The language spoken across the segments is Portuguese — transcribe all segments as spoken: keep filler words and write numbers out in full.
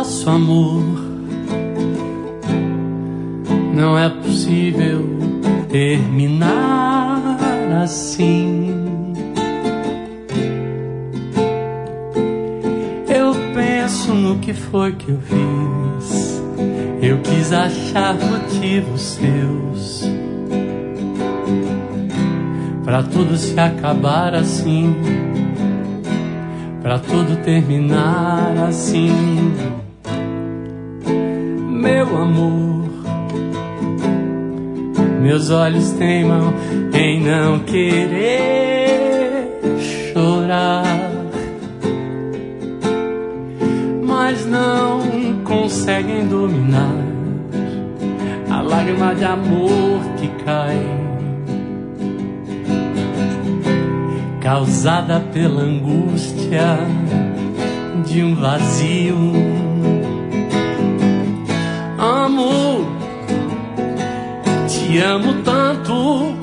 nosso amor. Não é possível terminar assim. Eu penso no que foi que eu fiz. Eu quis achar motivos seus pra tudo se acabar assim, pra tudo terminar assim. Meu amor, meus olhos teimam em não querer chorar, mas não conseguem dominar a lágrima de amor que cai, causada pela angústia de um vazio. Amo, te amo tanto,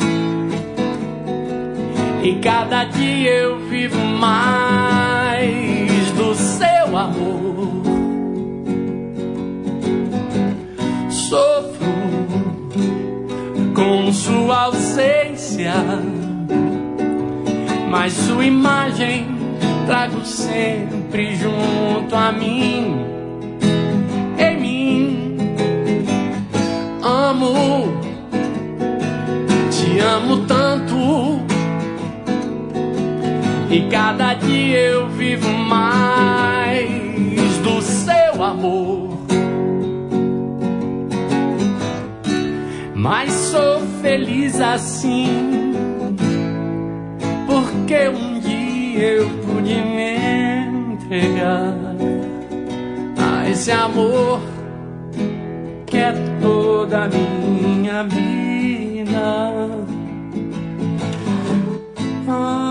e cada dia eu vivo mais do seu amor. Sofro com sua ausência, mas sua imagem trago sempre junto a mim. Em mim, amo, te amo tanto, e cada dia eu vivo mais do seu amor. Mas sou feliz assim, porque um dia eu pude me entregar a esse amor que é toda a minha vida. Ah.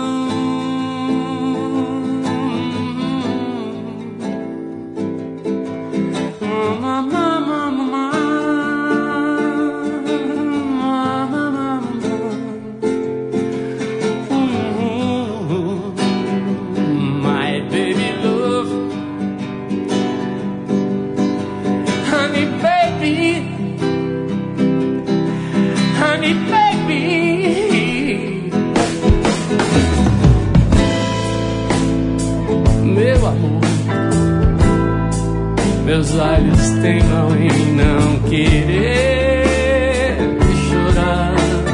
Meus olhos teimam em não querer chorar,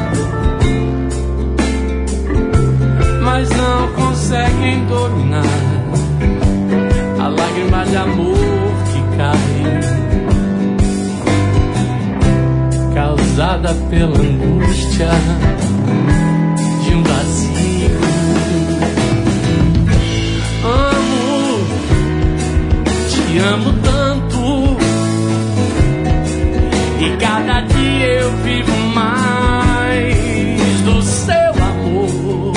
mas não conseguem dominar a lágrima de amor que cai, causada pela angústia de um vazio. Amo, te amo tanto, e cada dia eu vivo mais do seu amor.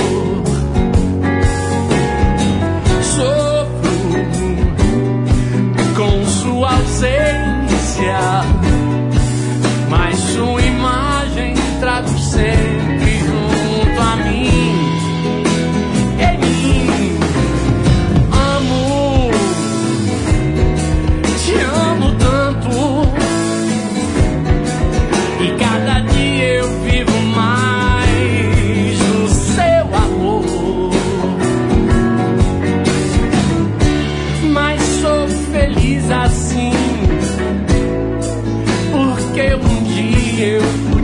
Sofro com sua ausência, mas sua imagem trago sempre junto a mim. Em mim, amo, te amo tanto, e cada dia eu vivo mais do seu amor. Mas sou feliz assim, porque um dia eu